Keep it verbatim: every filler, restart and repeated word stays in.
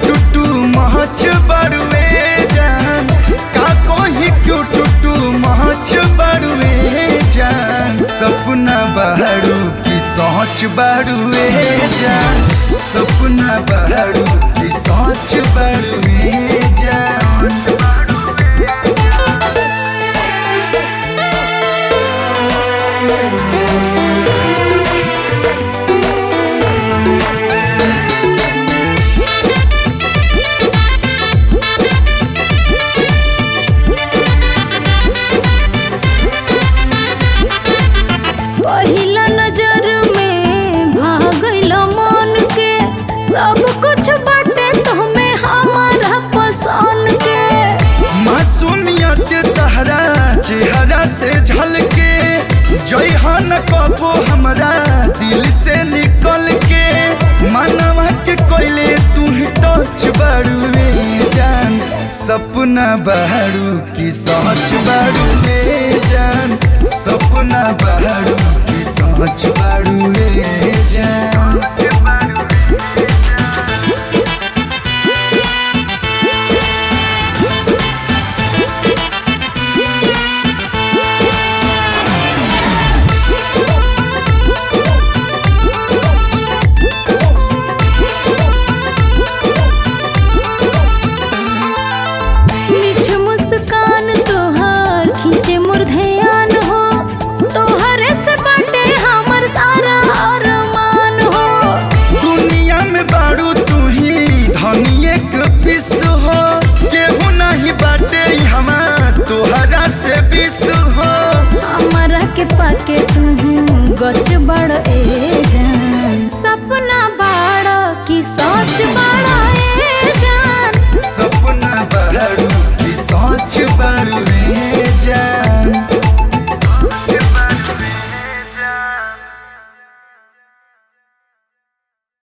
Too much बड़ुए जान, का कोई क्यूट टू मच बड़ुए जान। सपना बहरू की सोच बड़ुए जान, सपना बहरू की सोच बड़ुए जान। पहिला नजर में भागल मन के, सब कुछ बाटे तुम्हें हमारा पसंद के। मासूमियत तहरा चेहरा से झलके, जइहन कबो हमरा दिल से निकल के। मनवा के कोइले तू ही टच बड़ुए जान, सपना बहरू की सोच बड़ुए जान, सपना बहरू की सोच बड़ुए जान।